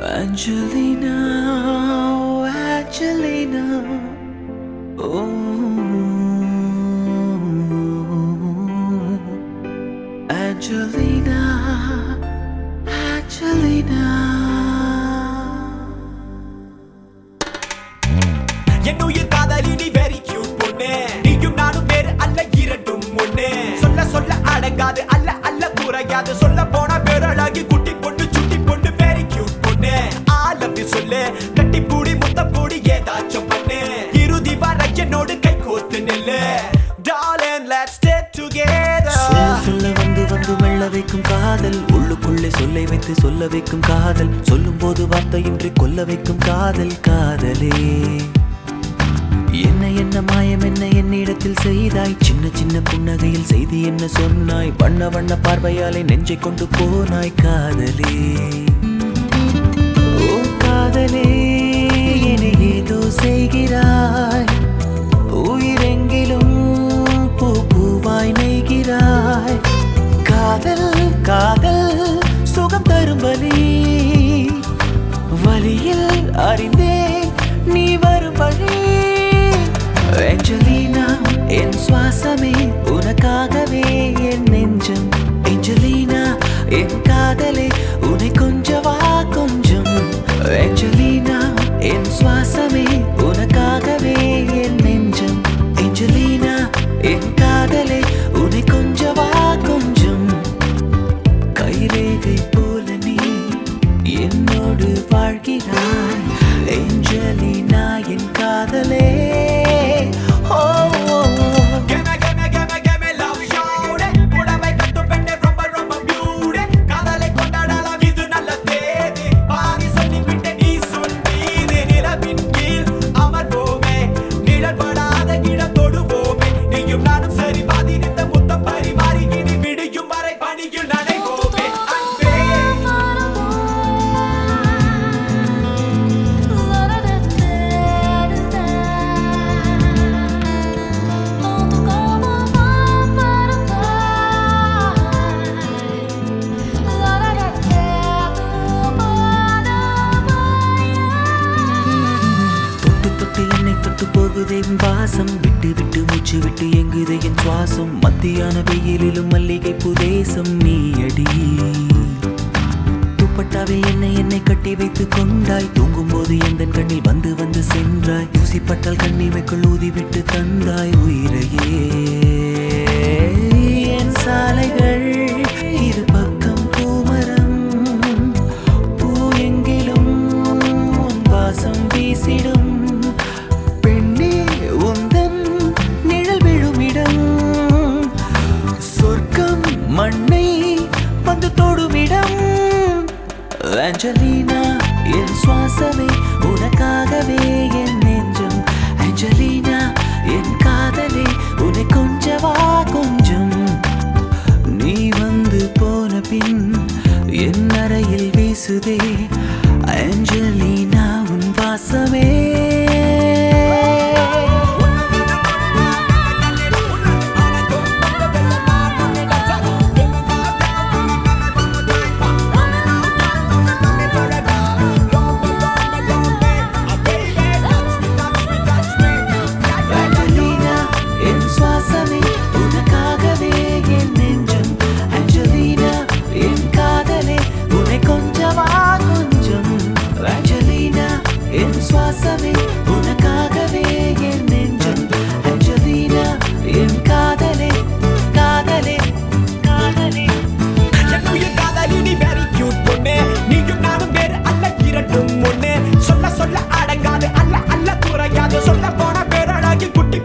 Angelina, oh Angelina, oh Angelina, Angelina. என்னுயிர் காதலி நீ very cute பொண்ணு நீயும் நானும் வேறு அல்ல இரண்டும் ஒண்ணு சொல்ல சொல்ல அடங்காது அல்ல அல்ல குறையாது சொல்ல போனா பேரழகி குட்டி பொண்ணு சுட்டி பொண்ணு very cute பொண்ணு I love you சொல்லு கட்டி பூடி முத்த பூடி ஏதாச்சும் பண்ணு இறுதி வரை என்னோடு கை கோர்த்து நில்லு darling let's stay together சொல்ல வந்து வந்து மெல்ல வைக்கும் காதல் உள்ளுக்குள்ளே சொல்லை வைத்து சொல்ல வைக்கும் காதல் சொல்லும் போது வார்த்தையின்றி கொல்ல வைக்கும் காதல் காதலே என்ன என்ன மாயம் என்ன என்னிடத்தில் செய்தாய் சின்ன சின்ன புன்னகையில் செய்தி என்ன சொன்னாய் வண்ண வண்ண பார்வையாலே நெஞ்சை கொண்டு போனாய் காதலே ஓ காதலே என்னை ஏதோ செய்கிறாய் உயிரெங்கிலும் பூ பூவாய் நெய்கிறாய் காதல் காதல் சுகம் தரும் வலி வலியில் அறிந்தேன் நீ வரும் வழி Angelina, என் சுவாசமே உனக்காகவே என் நெஞ்சம் Angelina, என் காதலே உன்னை கொஞ்சவா கொஞ்சம் Angelina, என் சுவாசமே உனக்காகவே என் நெஞ்சம் Angelina, என் காதலே உன்னை கொஞ்சவா கொஞ்சம் கைரேகை போல நீ என்னோடு வாழ்கிறாய் Angelina, என் காதலே வாசம் விட்டு விட்டு மூச்சு விட்டு எங்குதே என் சுவாசம் மத்தியான வெயிலிலும் மல்லிகை புதேசம் நீயடி துப்பட்டாவே என்னை கட்டி வைத்து கொண்டாய் தூங்கும் போது எந்த கண்ணில் வந்து வந்து சென்றாய் ஊசிப்பட்டால் கண்ணிமைக்குள் ஊதி விட்டு தந்தாய் உயிரையே என் சாலைகள் இரு பக்கம் பூமரம் பூ எங்கிலும் உன் வாசம் வீசிடும் மண்ணை வந்து தொடுமிடம் Angelina, என் சுவாசமே உனக்காகவே என் நெஞ்சம் Angelina, என் காதலே உன்னை கொஞ்சவா கொஞ்சம் நீ வந்து போன பின் என் அறையில் வீசுதே Angelina, உன் வாசமே சொல்ல சொல்ல அடங்காது அல்ல அல்ல குறையாது சொல்ல போன பேரழகி குட்டி